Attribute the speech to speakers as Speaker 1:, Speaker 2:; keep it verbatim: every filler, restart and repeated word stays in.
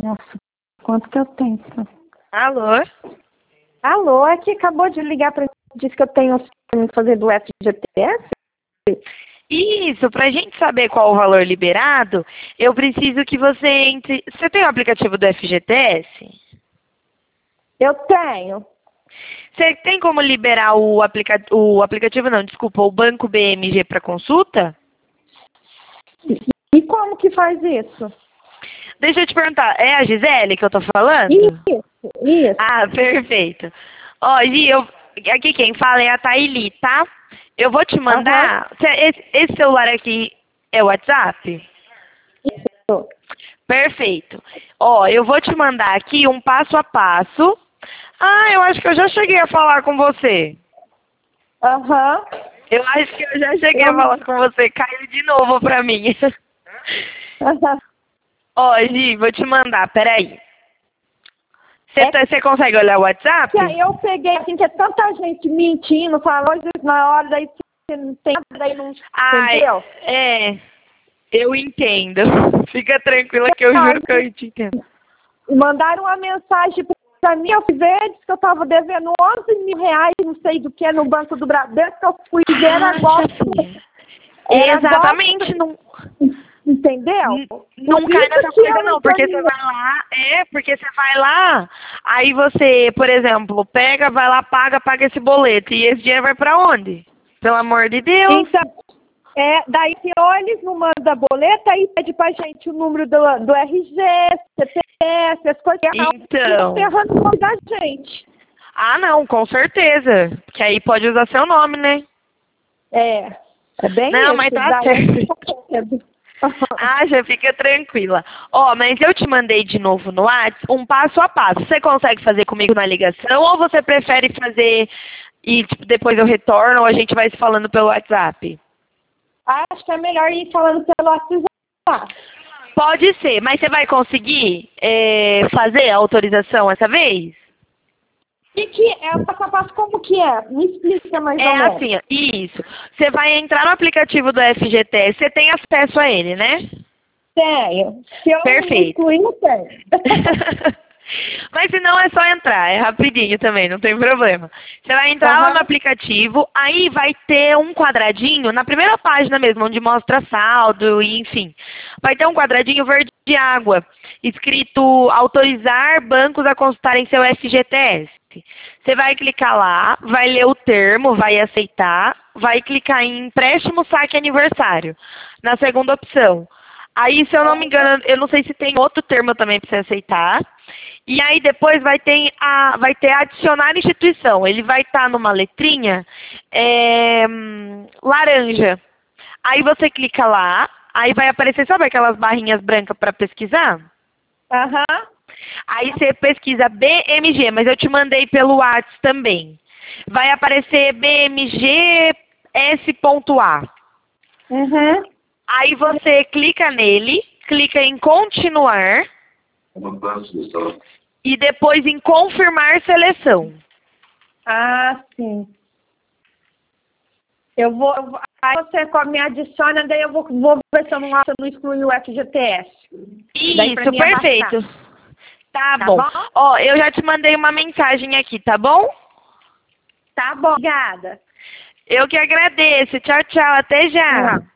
Speaker 1: Nossa, quanto que eu tenho?
Speaker 2: Alô?
Speaker 1: Alô, aqui acabou de ligar para diz que eu tenho que fazer do F G T S?
Speaker 2: Isso, pra gente saber qual o valor liberado, eu preciso que você entre... Você tem o aplicativo do F G T S?
Speaker 1: Eu tenho.
Speaker 2: Você tem como liberar o, aplica... o aplicativo, não, desculpa, o Banco B M G para consulta?
Speaker 1: E como que faz isso?
Speaker 2: Deixa eu te perguntar, é a Gisele que eu tô falando?
Speaker 1: Isso, isso.
Speaker 2: Ah, perfeito. Ó, Gi, eu... aqui quem fala é a Taili, tá? Eu vou te mandar...
Speaker 1: Uhum.
Speaker 2: Esse, esse celular aqui é o WhatsApp?
Speaker 1: Isso.
Speaker 2: Perfeito. Ó, eu vou te mandar aqui um passo a passo. Ah, eu acho que eu já cheguei a falar com você.
Speaker 1: Aham.
Speaker 2: Eu acho que eu já cheguei
Speaker 1: Eu...
Speaker 2: a falar com você. Caiu de novo pra mim.
Speaker 1: Uhum.
Speaker 2: Ó, Gi, vou te mandar, peraí. Você
Speaker 1: É
Speaker 2: tá- você consegue olhar o WhatsApp?
Speaker 1: que aí eu peguei assim, que é tanta gente mentindo, falando isso na hora, daí você não tem nada, daí não
Speaker 2: Ai,
Speaker 1: entendeu?
Speaker 2: é. Eu entendo. Fica tranquila que eu juro que eu te entendo.
Speaker 1: Mandaram uma mensagem pra mim, eu fui ver, disse que eu tava devendo onze mil reais, não sei do que, no Banco do Bradesco, eu fui ver, era
Speaker 2: Ah,
Speaker 1: golpe.
Speaker 2: Chacinha.
Speaker 1: Era
Speaker 2: Exatamente,
Speaker 1: golpe,
Speaker 2: não,
Speaker 1: entendeu?
Speaker 2: n-
Speaker 1: Por
Speaker 2: não cai
Speaker 1: isso
Speaker 2: nessa
Speaker 1: que
Speaker 2: coisa
Speaker 1: eu
Speaker 2: não, porque você
Speaker 1: encaminhei.
Speaker 2: vai lá, é, porque você vai lá, aí você, por exemplo, pega, vai lá, paga, paga esse boleto, e esse dinheiro vai pra onde? Pelo amor de Deus.
Speaker 1: Então, é, daí que ou eles não mandam boleta, aí pede pra gente o número do, do R G, C P F, as coisas,
Speaker 2: Então,
Speaker 1: ferrando o nome da gente.
Speaker 2: ah não, com certeza, porque aí pode usar seu nome, né?
Speaker 1: É, é bem
Speaker 2: Não,
Speaker 1: isso,
Speaker 2: mas tá
Speaker 1: daí eu
Speaker 2: certo.
Speaker 1: fico com medo.
Speaker 2: Ah, já fica tranquila. Ó, mas eu te mandei de novo no WhatsApp um passo a passo. Você consegue fazer comigo na ligação ou você prefere fazer e tipo, depois eu retorno ou a gente vai se falando pelo WhatsApp?
Speaker 1: Acho que é melhor ir falando pelo WhatsApp.
Speaker 2: Pode ser, mas você vai conseguir é, fazer a autorização essa vez?
Speaker 1: E que é passo a passo como que é? Me explica mais
Speaker 2: É
Speaker 1: ou menos.
Speaker 2: assim, ó, isso. Você vai entrar no aplicativo do F G T S, você tem acesso a ele, né?
Speaker 1: Tenho. Se eu não
Speaker 2: Perfeito.
Speaker 1: excluir, não tenho.
Speaker 2: Mas se não é só entrar, é rapidinho também, não tem problema. Você vai entrar lá no
Speaker 1: Aham.
Speaker 2: aplicativo, aí vai ter um quadradinho, na primeira página mesmo, onde mostra saldo e enfim. Vai ter um quadradinho verde de água, escrito autorizar bancos a consultarem seu F G T S. Você vai clicar lá, vai ler o termo, vai aceitar, vai clicar em empréstimo saque aniversário, na segunda opção. Aí, se eu não me engano, eu não sei se tem outro termo também para você aceitar. E aí depois vai ter, a, vai ter adicionar instituição. Ele vai estar numa letrinha é, hum, laranja. Aí você clica lá, aí vai aparecer, sabe aquelas barrinhas brancas para pesquisar?
Speaker 1: Aham.
Speaker 2: Aí você pesquisa B M G, mas eu te mandei pelo WhatsApp também. Vai aparecer B M G S.A.
Speaker 1: Uhum.
Speaker 2: Aí você clica nele, clica em continuar e depois em confirmar seleção.
Speaker 1: Ah, sim. Eu vou, eu vou- aí você co- me adiciona, daí eu vou, vou ver se eu não, se eu não excluir o F G T S. Daí pra
Speaker 2: Isso,
Speaker 1: mim
Speaker 2: perfeito.
Speaker 1: abaixar.
Speaker 2: Tá
Speaker 1: Tá
Speaker 2: bom.
Speaker 1: bom?
Speaker 2: Ó, eu já te mandei uma mensagem aqui, tá bom?
Speaker 1: Tá bom, obrigada.
Speaker 2: Eu que agradeço. Tchau, tchau. Até já.
Speaker 1: Tchau.